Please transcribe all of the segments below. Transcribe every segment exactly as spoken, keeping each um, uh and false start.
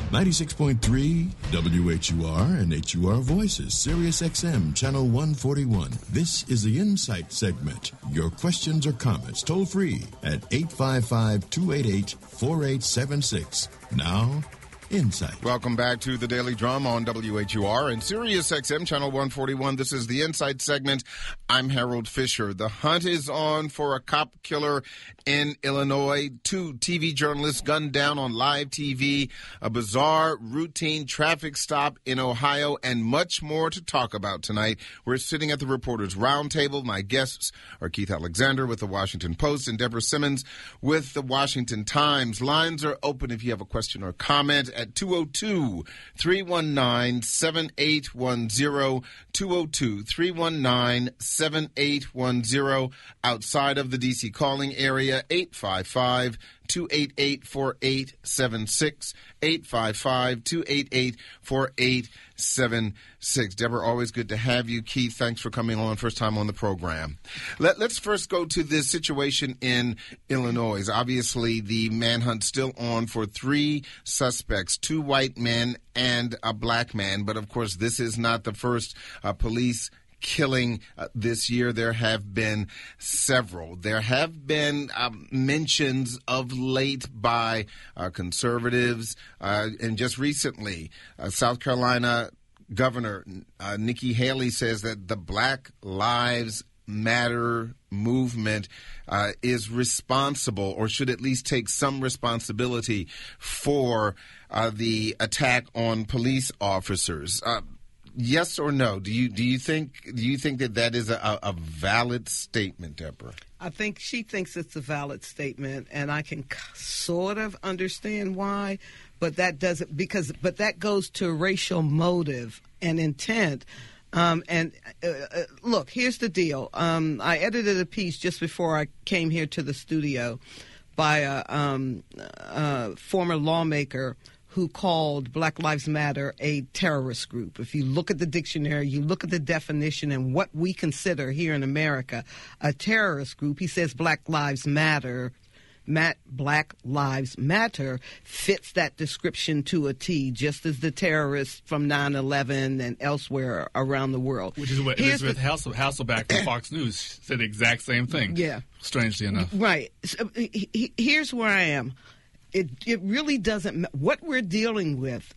ninety-six point three W H U R and H U R Voices, Sirius X M, Channel one forty-one. This is the Insight segment. Your questions or comments toll free at eight five five, two eight eight, four eight seven six. Now, Insight. Welcome back to the Daily Drum on W H U R and Sirius X M, Channel one forty-one. This is the Insight segment. I'm Harold Fisher. The hunt is on for a cop killer in Illinois. Two T V journalists gunned down on live T V, a bizarre routine traffic stop in Ohio, and much more to talk about tonight. We're sitting at the Reporters Roundtable. My guests are Keith Alexander with the Washington Post and Deborah Simmons with the Washington Times. Lines are open if you have a question or comment at two oh two, three one nine, seven eight one zero, two oh two, three one nine, seven eight one zero. Outside of the D C calling area, eight five five, two eight eight, four eight seven six, eight five five, two eight eight, four eight seven six. Deborah, always good to have you. Keith, thanks for coming on, first time on the program. Let, let's first go to this situation in Illinois. Obviously, the manhunt still on for three suspects, two white men and a black man. But, of course, this is not the first uh, police killing uh, this year. There have been several. There have been um, mentions of late by uh, conservatives, uh, and just recently, uh, South Carolina Governor uh, Nikki Haley says that the Black Lives Matter movement uh, is responsible, or should at least take some responsibility for uh, the attack on police officers. Uh, Yes or no? Do you do you think do you think that that is a, a valid statement, Deborah? I think she thinks it's a valid statement, and I can sort of understand why, but that doesn't because but that goes to racial motive and intent. Um, and uh, uh, look, here's the deal. Um, I edited a piece just before I came here to the studio by a um, uh, former lawmaker who called Black Lives Matter a terrorist group. If you look at the dictionary, you look at the definition and what we consider here in America a terrorist group, he says Black Lives Matter, Mat, Black Lives Matter fits that description to a T, just as the terrorists from nine eleven and elsewhere around the world. Which is what Here's Elizabeth the, Hasselbeck from Fox News said the exact same thing. Yeah. Strangely enough. Right. So, he, he, here's where I am. It it really doesn't – what we're dealing with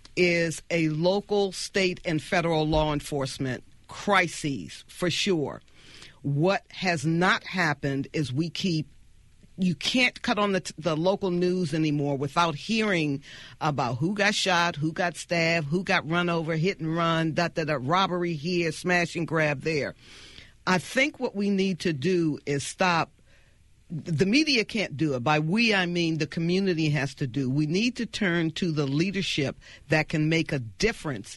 is a local, state, and federal law enforcement crises, for sure. What has not happened is we keep – you can't cut on the, the local news anymore without hearing about who got shot, who got stabbed, who got run over, hit and run, da, da, da, robbery here, smash and grab there. I think what we need to do is stop – the media can't do it. By we, I mean the community has to do. We need to turn to the leadership that can make a difference,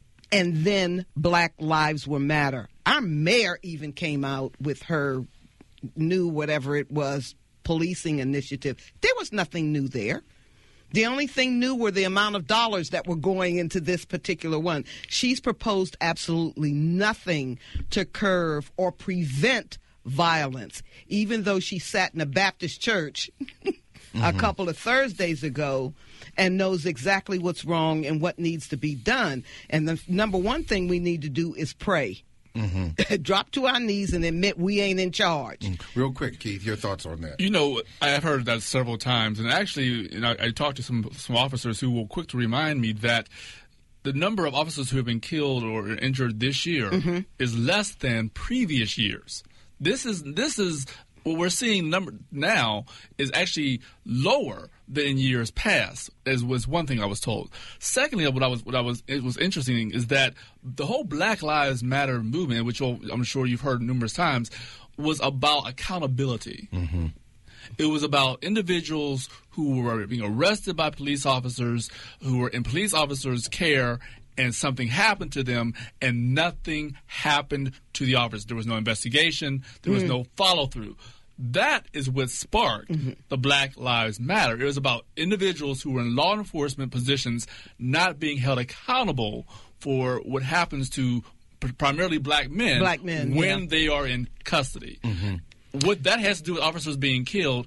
and then Black Lives Will Matter. Our mayor even came out with her new whatever it was policing initiative. There was nothing new there. The only thing new were the amount of dollars that were going into this particular one. She's proposed absolutely nothing to curb or prevent violence, even though she sat in a Baptist church mm-hmm. a couple of Thursdays ago and knows exactly what's wrong and what needs to be done. And the number one thing we need to do is pray. Mm-hmm. Drop to our knees and admit we ain't in charge. Mm. Real quick, Keith, your thoughts on that? You know, I have heard that several times, and actually, you know, I talked to some some officers who were quick to remind me that the number of officers who have been killed or injured this year mm-hmm. is less than previous years. This is this is what we're seeing number now is actually lower than in years past, as was one thing I was told. Secondly, what I was what I was it was interesting is that the whole Black Lives Matter movement, which I'm sure you've heard numerous times, was about accountability. Mm-hmm. It was about individuals who were being arrested by police officers, who were in police officers' care, and something happened to them, and nothing happened to the officers. There was no investigation. There was mm. no follow-through. That is what sparked mm-hmm. the Black Lives Matter. It was about individuals who were in law enforcement positions not being held accountable for what happens to primarily black men, black men when yeah. they are in custody. Mm-hmm. What that has to do with officers being killed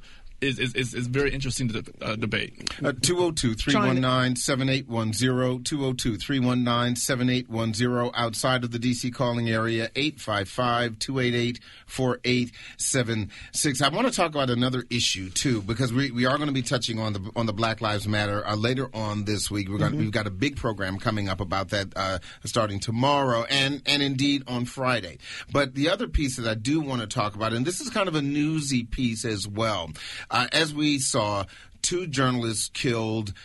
is is, is, is very interesting to uh, debate. Uh, two oh two, three one nine, seven eight one zero, two oh two, three one nine, seven eight one zero outside of the D C calling area, eight five five, two eight eight, four eight seven six. I want to talk about another issue, too, because we, we are going to be touching on the on the Black Lives Matter uh, later on this week. We're mm-hmm. We've got a big program coming up about that uh, starting tomorrow and, and indeed on Friday. But the other piece that I do want to talk about, and this is kind of a newsy piece as well, uh, as we saw two journalists killed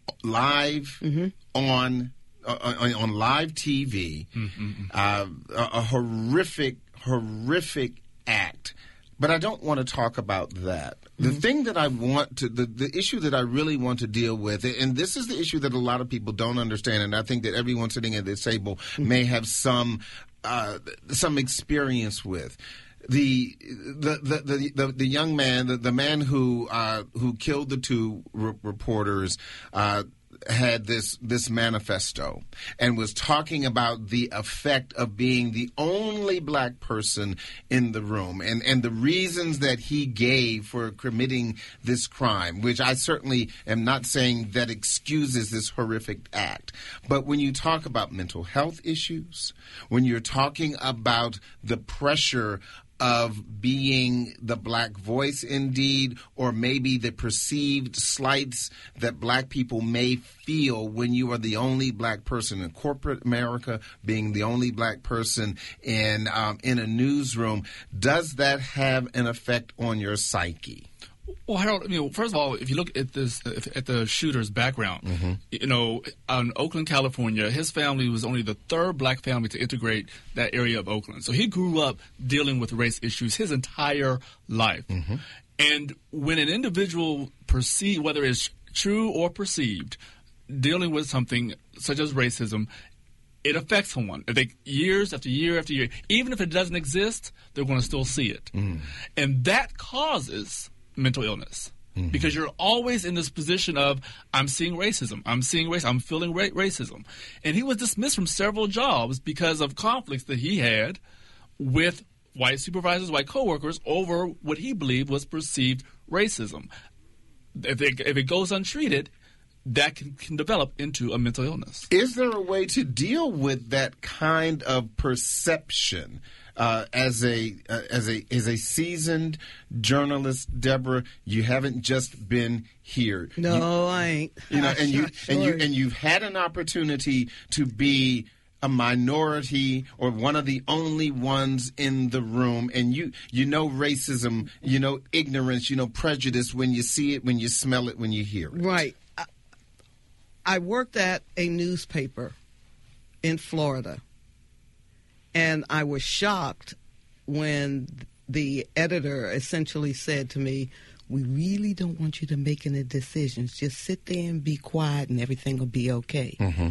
live mm-hmm. on, uh, on on live T V, mm-hmm. uh, a, a horrific, horrific act. But I don't want to talk about that. The mm-hmm. thing that I want to, the, the issue that I really want to deal with, and this is the issue that a lot of people don't understand, and I think that everyone sitting at this table mm-hmm. may have some uh, some experience with. The the, the the the the young man, the, the man who uh, who killed the two re- reporters, uh, had this this manifesto and was talking about the effect of being the only black person in the room and, and the reasons that he gave for committing this crime, which I certainly am not saying that excuses this horrific act. But when you talk about mental health issues, when you're talking about the pressure of being the black voice indeed, or maybe the perceived slights that black people may feel when you are the only black person in corporate America, being the only black person in um, in a newsroom, does that have an effect on your psyche? Well, Harold, I mean, first of all, if you look at this, at the shooter's background, mm-hmm. you know, in Oakland, California, his family was only the third black family to integrate that area of Oakland. So he grew up dealing with race issues his entire life. Mm-hmm. And when an individual perceive, whether it's true or perceived, dealing with something such as racism, it affects someone. If they, years after year after year, even if it doesn't exist, they're going to still see it. Mm. And that causes mental illness, mm-hmm. because you're always in this position of, I'm seeing racism, I'm seeing race, I'm feeling ra- racism. And he was dismissed from several jobs because of conflicts that he had with white supervisors, white coworkers, over what he believed was perceived racism. If it, if it goes untreated, that can, can develop into a mental illness. Is there a way to deal with that kind of perception? Uh, as a uh, as a as a seasoned journalist, Deborah, you haven't just been here. No, you, I ain't. You know, I'm and you sure. and you and you've had an opportunity to be a minority or one of the only ones in the room, and you you know racism, you know ignorance, you know prejudice when you see it, when you smell it, when you hear it. Right. I, I worked at a newspaper in Florida. And I was shocked when the editor essentially said to me, we really don't want you to make any decisions. Just sit there and be quiet and everything will be okay. Mm-hmm.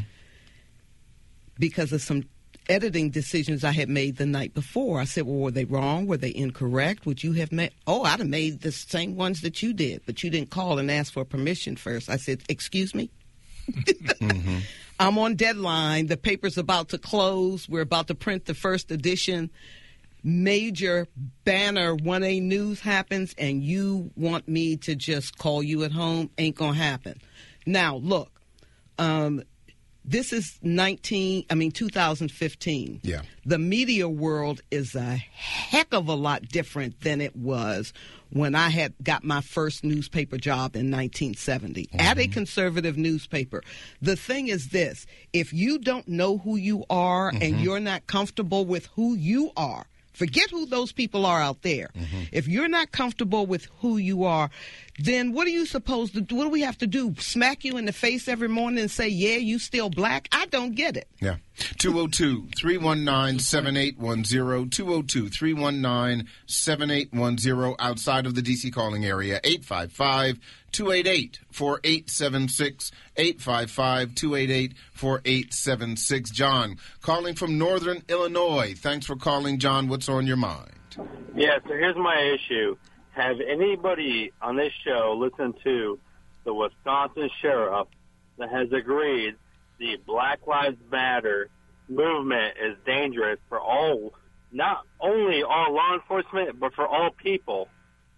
Because of some editing decisions I had made the night before. I said, well, were they wrong? Were they incorrect? Would you have made? Oh, I'd have made the same ones that you did, but you didn't call and ask for permission first. I said, excuse me? mm-hmm. I'm on deadline. The paper's about to close. We're about to print the first edition. Major banner one A news happens, and you want me to just call you at home? Ain't gonna happen. Now, look, um, this is nineteen. I mean, two thousand fifteen. Yeah. The media world is a heck of a lot different than it was when I had got my first newspaper job in nineteen seventy mm-hmm. at a conservative newspaper. The thing is this: if you don't know who you are mm-hmm. and you're not comfortable with who you are, forget who those people are out there. Mm-hmm. If you're not comfortable with who you are, then what are you supposed to do? What do we have to do? Smack you in the face every morning and say, yeah, you still black? I don't get it. Yeah. two oh two, three one nine, seven eight one zero, two oh two, three one nine, seven eight one zero outside of the D C calling area, eight five five, two eight eight, four eight seven six, eight five five, two eight eight, four eight seven six. John, calling from Northern Illinois. Thanks for calling, John. What's on your mind? Yeah, so here's my issue. Have anybody on this show listened to the Wisconsin sheriff that has agreed the Black Lives Matter movement is dangerous for all, not only all law enforcement, but for all people?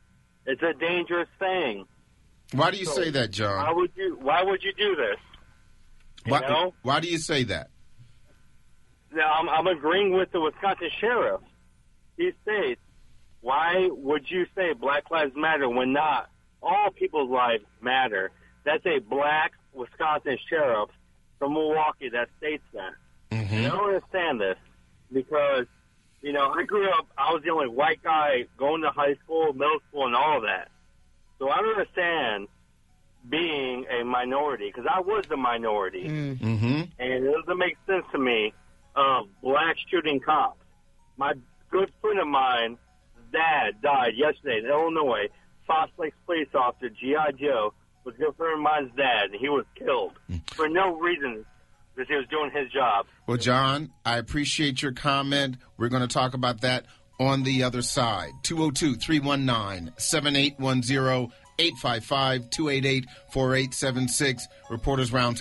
It's a dangerous thing. Why do you So, say that, John? Why would you? Why would you do this? You Why, know? why do you say that? Now, I'm, I'm agreeing with the Wisconsin sheriff. He states, why would you say Black Lives Matter when not all people's lives matter? That's a black Wisconsin sheriff from Milwaukee that states that. Mm-hmm. And I don't understand this because, you know, I grew up, I was the only white guy going to high school, middle school, and all that. So I don't understand being a minority because I was the minority. Mm. Mm-hmm. And it doesn't make sense to me of black shooting cops. My good friend of mine, dad, died yesterday in Illinois. Fox Lakes police officer, G I. Joe, was a good friend of mine's dad, and he was killed for no reason because he was doing his job. Well, John, I appreciate your comment. We're going to talk about that on the other side. two oh two, three one nine, seven eight one zero, eight five five, two eight eight, four eight seven six. Reporters Roundtable.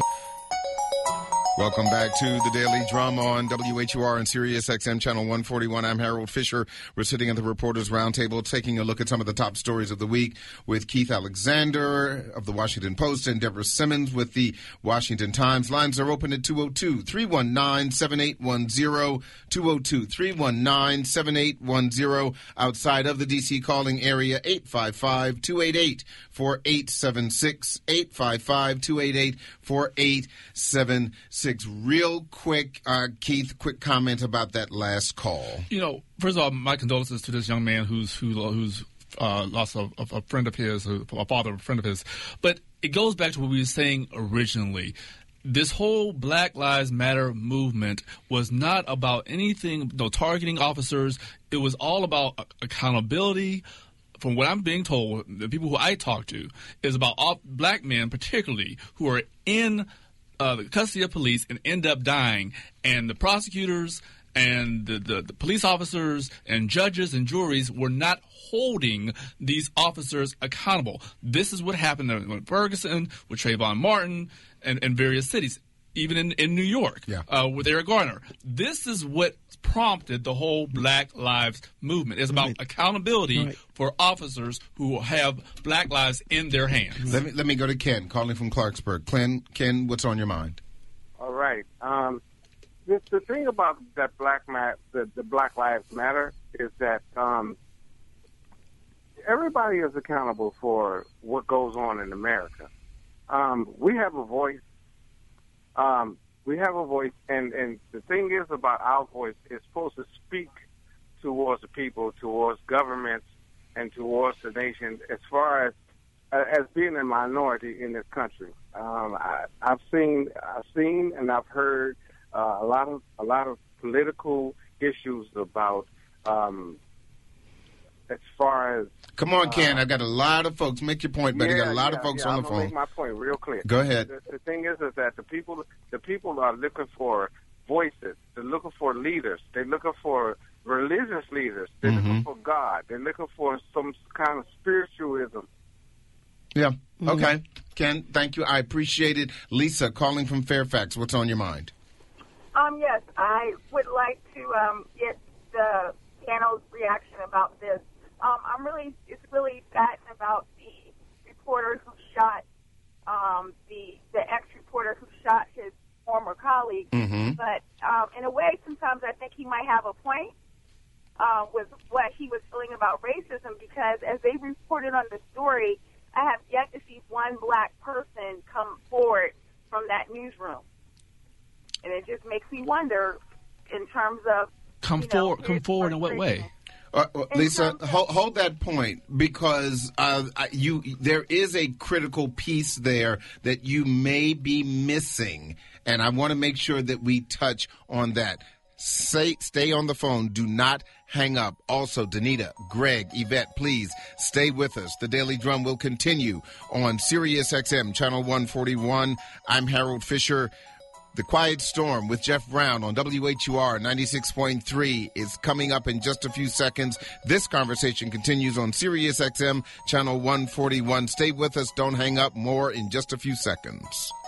Welcome back to the Daily Drama on W H U R and Sirius X M Channel one forty-one. I'm Harold Fisher. We're sitting at the Reporters Roundtable taking a look at some of the top stories of the week with Keith Alexander of the Washington Post and Deborah Simmons with the Washington Times. Lines are open at two oh two, three one nine, seven eight one zero, two oh two, three one nine, seven eight one zero. Outside of the D C calling area, eight five five, two eight eight, four eight seven six, eight five five, two eight eight, four eight seven six. Real quick, uh, Keith, quick comment about that last call. You know, first of all, my condolences to this young man who's who, who's uh, lost a, a friend of his, a father, a friend of his. But it goes back to what we were saying originally. This whole Black Lives Matter movement was not about anything, no targeting officers. It was all about accountability. From what I'm being told, the people who I talk to, is about all black men particularly who are in Uh, the custody of police and end up dying, and the prosecutors and the, the, the police officers and judges and juries were not holding these officers accountable. This is what happened in Ferguson with Trayvon Martin and, and various cities, even in, in New York yeah. uh, with Eric Garner. This is what prompted the whole Black Lives movement. It's about right. accountability right. for officers who have black lives in their hands. Let me let me go to Ken, calling from Clarksburg. Ken, Ken, what's on your mind? All right. Um, this, the thing about that Black Ma- the, the Black Lives Matter is that um, everybody is accountable for what goes on in America. Um, we have a voice. Um, We have a voice, and, and the thing is about our voice, it's supposed to speak towards the people, towards governments, and towards the nation as far as uh, as being a minority in this country. Um, I, I've seen, I've seen, and I've heard uh, a lot of a lot of political issues about um, as far as. Come on, Ken. Uh, I've got a lot of folks. Make your point, but yeah, you got a lot yeah, of folks yeah, on I'm the gonna phone. Make my point real clear. Go ahead. The, the thing is, is that the people, the people are looking for voices. They're looking for leaders. They're looking for religious leaders. They're Mm-hmm. looking for God. They're looking for some kind of spiritualism. Yeah. Mm-hmm. Okay. Ken, thank you. I appreciate it. Lisa, calling from Fairfax. What's on your mind? Um, yes, I would like to um, get the panel's reaction about this. Um, I'm really, it's really saddened about the reporter who shot, um, the the ex-reporter who shot his former colleague. Mm-hmm. But um, in a way, sometimes I think he might have a point uh, with what he was feeling about racism, because as they reported on the story, I have yet to see one black person come forward from that newsroom. And it just makes me wonder in terms of... Come you know, forward, come forward in what way? Uh, Lisa, hold, hold that point, because uh, you there is a critical piece there that you may be missing, and I want to make sure that we touch on that. Say, stay on the phone. Do not hang up. Also, Danita, Greg, Yvette, please stay with us. The Daily Drum will continue on Sirius X M, Channel one forty-one. I'm Harold Fisher. The Quiet Storm with Jeff Brown on W H U R ninety-six point three is coming up in just a few seconds. This conversation continues on Sirius X M, Channel one forty-one. Stay with us. Don't hang up. More in just a few seconds.